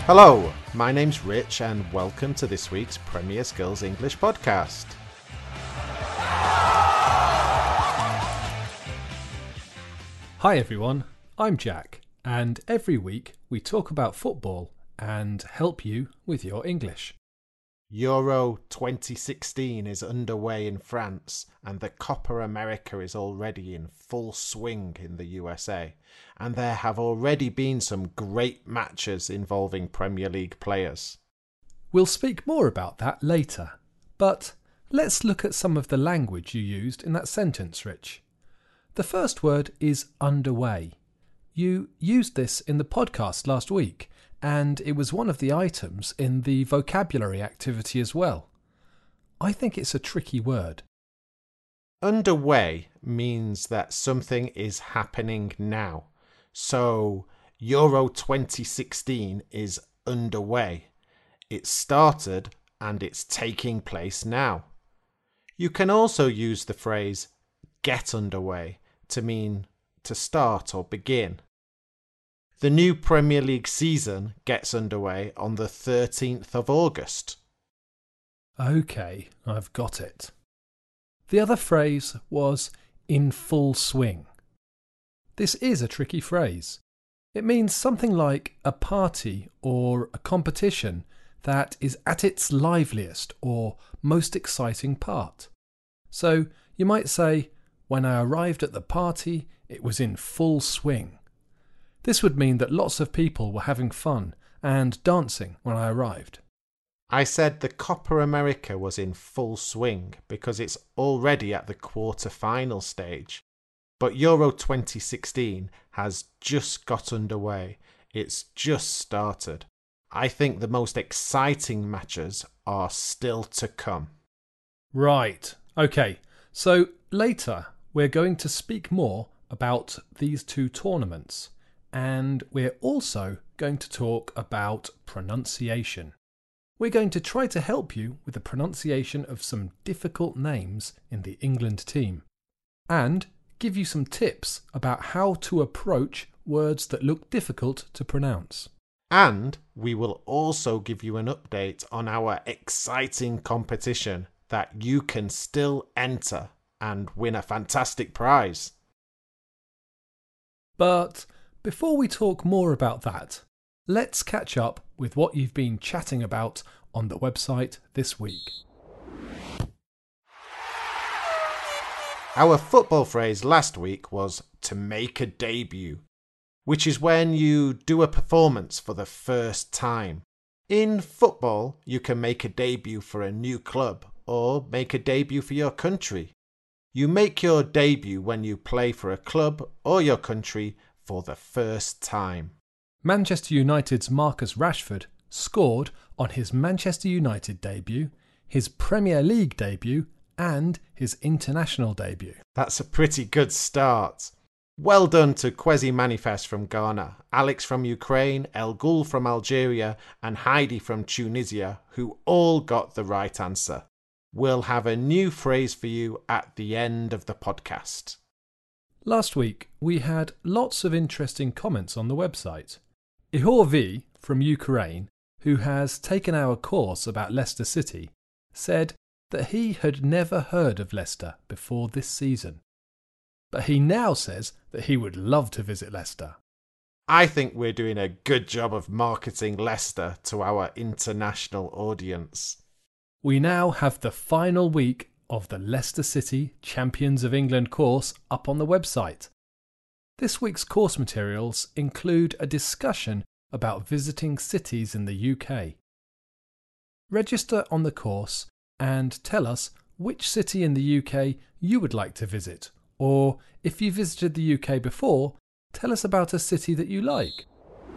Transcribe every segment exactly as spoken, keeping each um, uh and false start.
Hello, my name's Rich and welcome to this week's Premier Skills English podcast. Hi everyone, I'm Jack, and every week we talk about football and help you with your English. Euro twenty sixteen is underway in France and the Copa America is already in full swing in the U S A, and there have already been some great matches involving Premier League players. We'll speak more about that later, but let's look at some of the language you used in that sentence, Rich. The first word is underway. You used this in the podcast last week, and it was one of the items in the vocabulary activity as well. I think it's a tricky word. Underway means that something is happening now. So, Euro twenty sixteen is underway. It started and it's taking place now. You can also use the phrase get underway to mean to start or begin. The new Premier League season gets underway on the thirteenth of August. OK, I've got it. The other phrase was in full swing. This is a tricky phrase. It means something like a party or a competition that is at its liveliest or most exciting part. So you might say, when I arrived at the party, it was in full swing. This would mean that lots of people were having fun and dancing when I arrived. I said the Copa America was in full swing because it's already at the quarter-final stage. But Euro twenty sixteen has just got underway. It's just started. I think the most exciting matches are still to come. Right. OK. So later we're going to speak more about these two tournaments. And we're also going to talk about pronunciation. We're going to try to help you with the pronunciation of some difficult names in the England team. And give you some tips about how to approach words that look difficult to pronounce. And we will also give you an update on our exciting competition that you can still enter and win a fantastic prize. But before we talk more about that, let's catch up with what you've been chatting about on the website this week. Our football phrase last week was to make a debut, which is when you do a performance for the first time. In football, you can make a debut for a new club or make a debut for your country. You make your debut when you play for a club or your country for the first time. Manchester United's Marcus Rashford scored on his Manchester United debut, his Premier League debut and his international debut. That's a pretty good start. Well done to Kwesi Manifest from Ghana, Alex from Ukraine, El Ghul from Algeria and Heidi from Tunisia, who all got the right answer. We'll have a new phrase for you at the end of the podcast. Last week, we had lots of interesting comments on the website. Ihor V from Ukraine, who has taken our course about Leicester City, said that he had never heard of Leicester before this season. But he now says that he would love to visit Leicester. I think we're doing a good job of marketing Leicester to our international audience. We now have the final week of the Leicester City Champions of England course up on the website. This week's course materials include a discussion about visiting cities in the U K. Register on the course and tell us which city in the U K you would like to visit, or if you visited the U K before, tell us about a city that you like.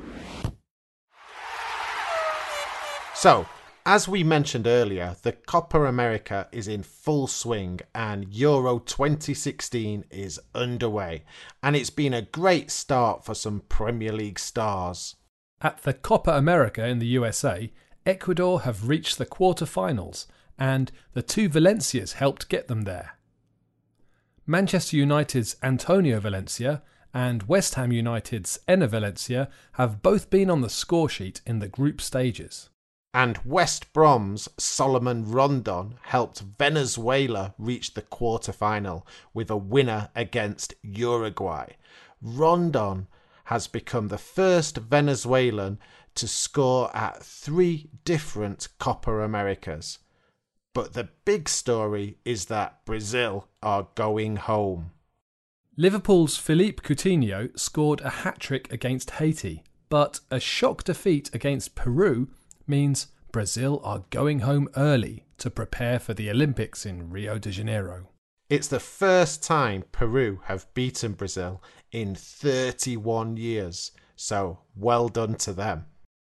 So, as we mentioned earlier, the Copa America is in full swing and Euro twenty sixteen is underway, and it's been a great start for some Premier League stars. At the Copa America in the U S A, Ecuador have reached the quarter-finals, and the two Valencias helped get them there. Manchester United's Antonio Valencia and West Ham United's Enner Valencia have both been on the score sheet in the group stages. And West Brom's Solomon Rondon helped Venezuela reach the quarter-final with a winner against Uruguay. Rondon has become the first Venezuelan to score at three different Copa Americas. But the big story is that Brazil are going home. Liverpool's Philippe Coutinho scored a hat-trick against Haiti, but a shock defeat against Peru means Brazil are going home early to prepare for the Olympics in Rio de Janeiro. It's the first time Peru have beaten Brazil in thirty-one years, so well done to them.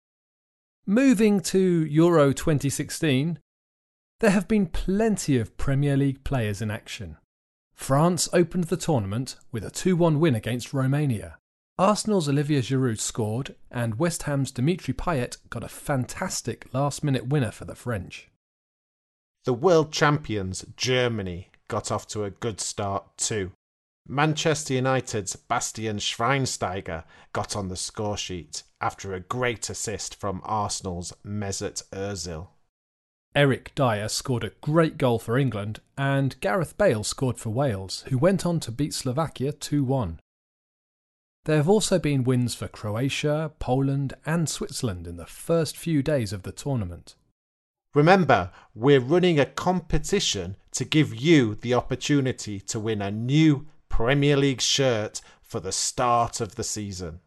Moving to Euro twenty sixteen, there have been plenty of Premier League players in action. France opened the tournament with a two one win against Romania. Arsenal's Olivier Giroud scored, and West Ham's Dimitri Payet got a fantastic last-minute winner for the French. The world champions, Germany, got off to a good start too. Manchester United's Bastian Schweinsteiger got on the score sheet after a great assist from Arsenal's Mesut Ozil. Eric Dyer scored a great goal for England, and Gareth Bale scored for Wales, who went on to beat Slovakia two one. There have also been wins for Croatia, Poland and Switzerland in the first few days of the tournament. Remember, we're running a competition to give you the opportunity to win a new Premier League shirt for the start of the season.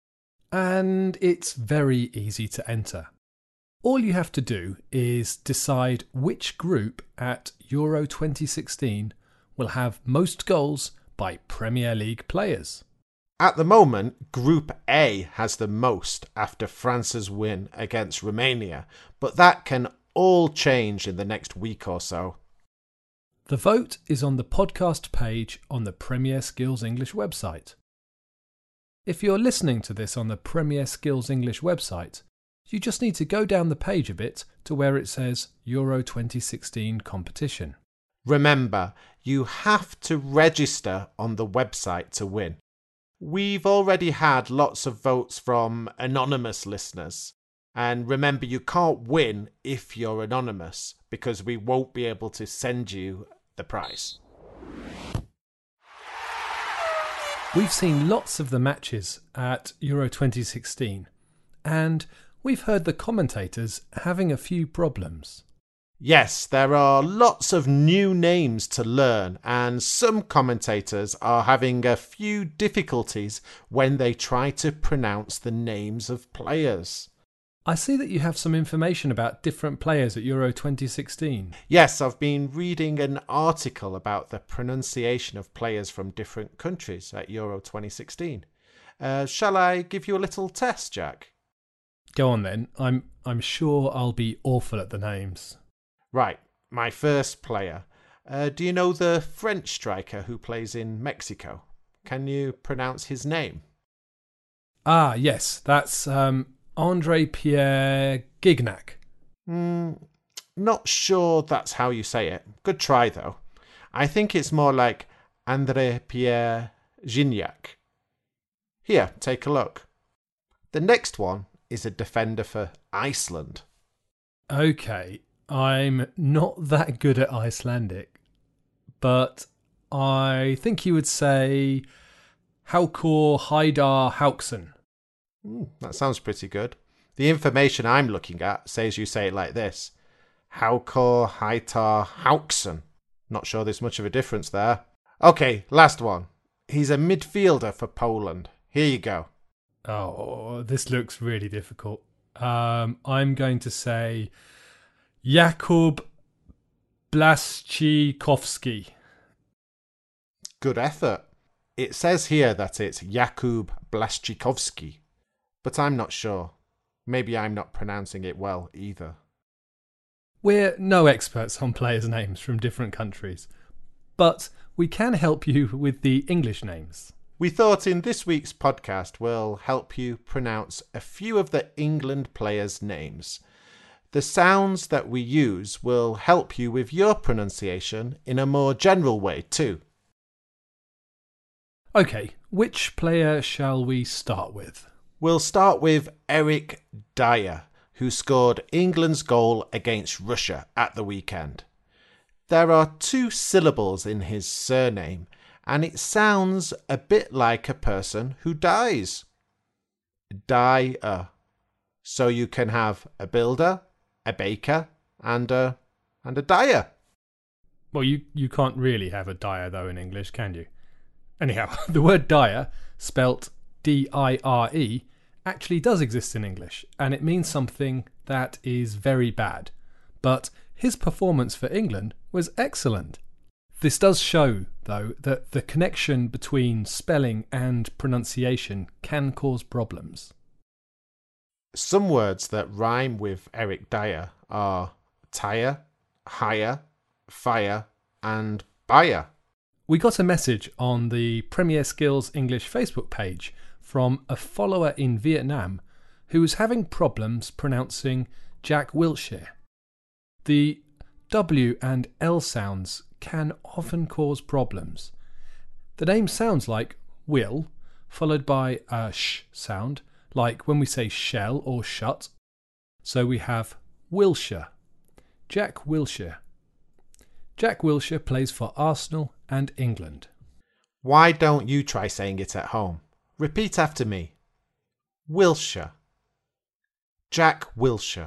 And it's very easy to enter. All you have to do is decide which group at Euro twenty sixteen will have most goals by Premier League players. At the moment, Group A has the most after France's win against Romania, but that can all change in the next week or so. The vote is on the podcast page on the Premier Skills English website. If you're listening to this on the Premier Skills English website, you just need to go down the page a bit to where it says Euro twenty sixteen competition. Remember, you have to register on the website to win. We've already had lots of votes from anonymous listeners. And remember, you can't win if you're anonymous because we won't be able to send you the prize. We've seen lots of the matches at Euro twenty sixteen, and we've heard the commentators having a few problems. Yes, there are lots of new names to learn, and some commentators are having a few difficulties when they try to pronounce the names of players. I see that you have some information about different players at Euro twenty sixteen. Yes, I've been reading an article about the pronunciation of players from different countries at Euro twenty sixteen. Uh, shall I give you a little test, Jack? Go on then. I'm I'm sure I'll be awful at the names. Right, my first player. Uh, do you know the French striker who plays in Mexico? Can you pronounce his name? Ah, yes, that's um, André-Pierre Gignac. Mm, not sure that's how you say it. Good try, though. I think it's more like André-Pierre Gignac. Here, take a look. The next one is a defender for Iceland. Okay, I'm not that good at Icelandic, but I think you would say Hákon Haidar Hauksson. Mm, that sounds pretty good. The information I'm looking at says you say it like this. Hákon Haidar Hauksson. Not sure there's much of a difference there. Okay, last one. He's a midfielder for Poland. Here you go. Oh, this looks really difficult. Um, I'm going to say Jakub Blaszczykowski. Good effort. It says here that it's Jakub Blaszczykowski, but I'm not sure. Maybe I'm not pronouncing it well either. We're no experts on players' names from different countries, but we can help you with the English names. We thought in this week's podcast we'll help you pronounce a few of the England players' names. The sounds that we use will help you with your pronunciation in a more general way too. Okay, Which player shall we start with? We'll start with Eric Dyer, who scored England's goal against Russia at the weekend. There are two syllables in his surname, and it sounds a bit like a person who dies. Dyer. So you can have a builder, a baker, and a, and a dyer. Well, you, you can't really have a dyer, though, in English, can you? Anyhow, the word dyer, spelt D I R E, actually does exist in English, and it means something that is very bad. But his performance for England was excellent. This does show, though, that the connection between spelling and pronunciation can cause problems. Some words that rhyme with Eric Dyer are tire, hire, fire, and buyer. We got a message on the Premier Skills English Facebook page from a follower in Vietnam who was having problems pronouncing Jack Wilshere. The W and L sounds can often cause problems. The name sounds like will, followed by a sh sound, like when we say shell or shut. So we have Wilshere, Jack Wilshere. Jack Wilshere plays for Arsenal and England. Why don't you try saying it at home? Repeat after me. Wilshere. Jack Wilshere.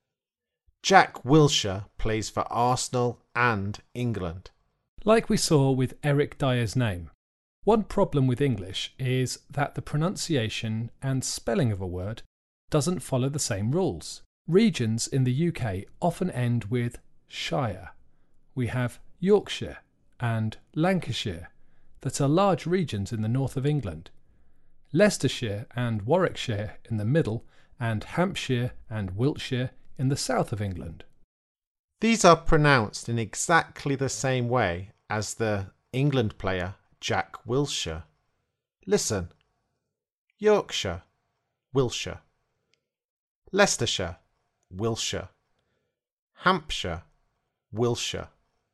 Jack Wilshere plays for Arsenal and England. Like we saw with Eric Dyer's name, one problem with English is that the pronunciation and spelling of a word doesn't follow the same rules. Regions in the U K often end with shire. We have Yorkshire and Lancashire that are large regions in the north of England, Leicestershire and Warwickshire in the middle, and Hampshire and Wiltshire in the south of England. These are pronounced in exactly the same way as the England player Jack Wilshere. Listen. Yorkshire, Wiltshire. Leicestershire, Wiltshire. Hampshire, Wiltshire.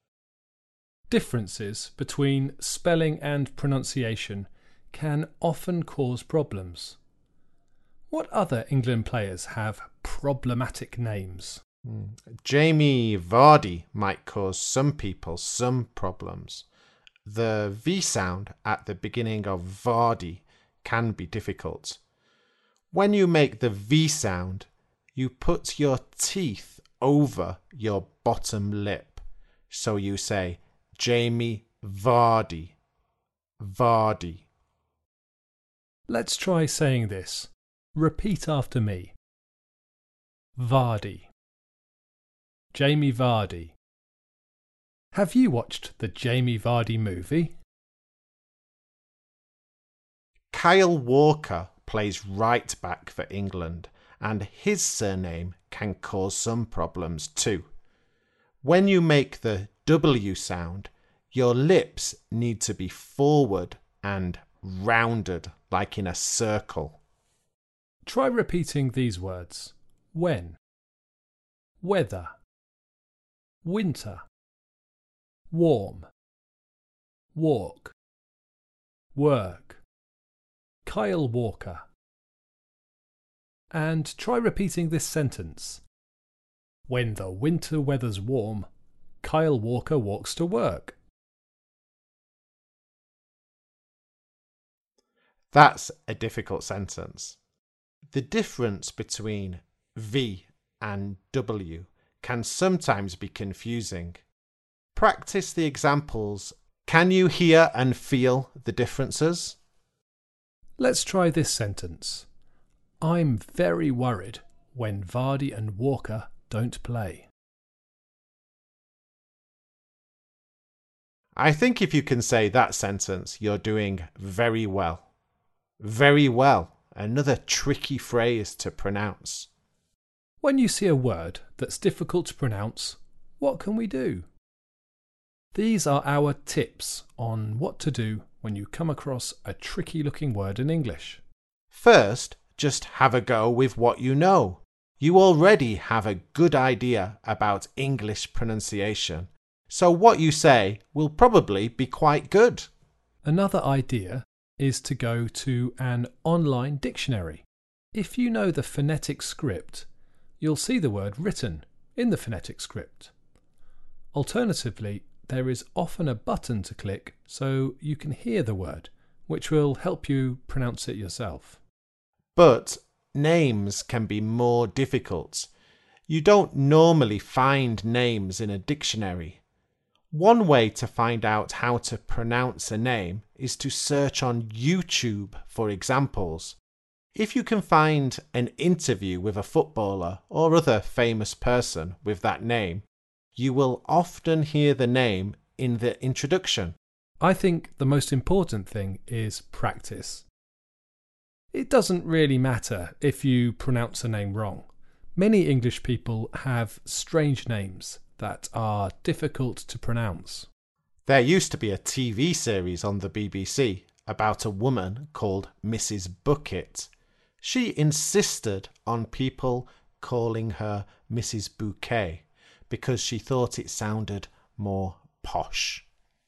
Differences between spelling and pronunciation can often cause problems. What other England players have problematic names? Mm. Jamie Vardy might cause some people some problems. The V sound at the beginning of Vardy can be difficult. When you make the V sound, you put your teeth over your bottom lip. So you say Jamie Vardy. Vardy. Let's try saying this. Repeat after me. Vardy. Jamie Vardy. Have you watched the Jamie Vardy movie? Kyle Walker plays right back for England, and his surname can cause some problems too. When you make the W sound, your lips need to be forward and rounded like in a circle. Try repeating these words. When, weather, winter, warm, walk, work, Kyle Walker. And try repeating this sentence. When the winter weather's warm, Kyle Walker walks to work. That's a difficult sentence. The difference between V and W can sometimes be confusing. Practice the examples. Can you hear and feel the differences? Let's try this sentence. I'm very worried when Vardy and Walker don't play. I think if you can say that sentence, you're doing very well. Very well. Another tricky phrase to pronounce. When you see a word that's difficult to pronounce, what can we do? These are our tips on what to do when you come across a tricky looking word in English. First, just have a go with what you know. You already have a good idea about English pronunciation, so what you say will probably be quite good. Another idea is to go to an online dictionary. If you know the phonetic script, you'll see the word written in the phonetic script. Alternatively, there is often a button to click so you can hear the word, which will help you pronounce it yourself. But names can be more difficult. You don't normally find names in a dictionary. One way to find out how to pronounce a name is to search on YouTube for examples. If you can find an interview with a footballer or other famous person with that name, you will often hear the name in the introduction. I think the most important thing is practice. It doesn't really matter if you pronounce a name wrong. Many English people have strange names that are difficult to pronounce. There used to be a T V series on the B B C about a woman called Missus Bucket. She insisted on people calling her Missus Bouquet because she thought it sounded more posh.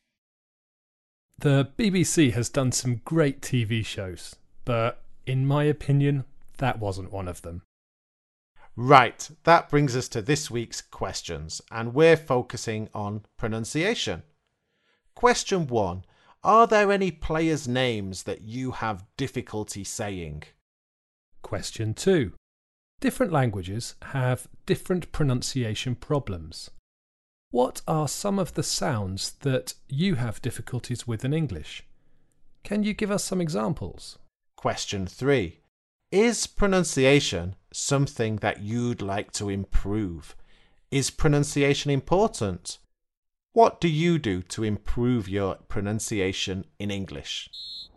The B B C has done some great T V shows, but in my opinion, that wasn't one of them. Right, that brings us to this week's questions, and we're focusing on pronunciation. Question one. Are there any players' names that you have difficulty saying? Question two. Different languages have different pronunciation problems. What are some of the sounds that you have difficulties with in English? Can you give us some examples? Question three. Is pronunciation something that you'd like to improve? Is pronunciation important? What do you do to improve your pronunciation in English?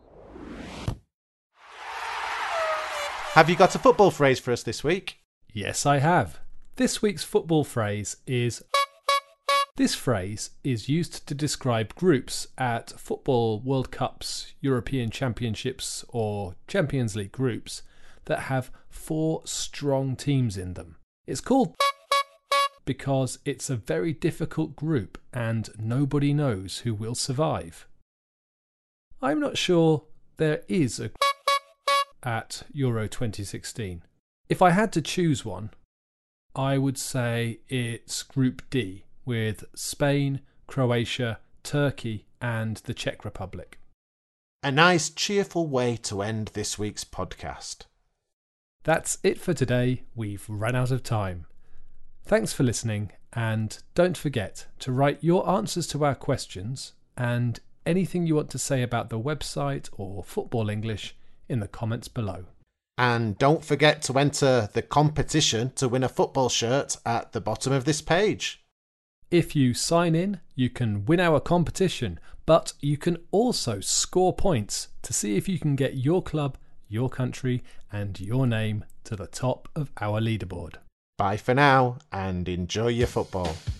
Have you got a football phrase for us this week? Yes, I have. This week's football phrase is... This phrase is used to describe groups at football World Cups, European Championships or Champions League groups that have four strong teams in them. It's called because it's a very difficult group and nobody knows who will survive. I'm not sure there is a at Euro twenty sixteen. If I had to choose one, I would say it's Group D with Spain, Croatia, Turkey and the Czech Republic. A nice cheerful way to end this week's podcast. That's it for today. We've run out of time. Thanks for listening, and don't forget to write your answers to our questions and anything you want to say about the website or Football English in the comments below. And don't forget to enter the competition to win a football shirt at the bottom of this page. If you sign in, you can win our competition, but you can also score points to see if you can get your club, your country and your name to the top of our leaderboard. Bye for now and enjoy your football.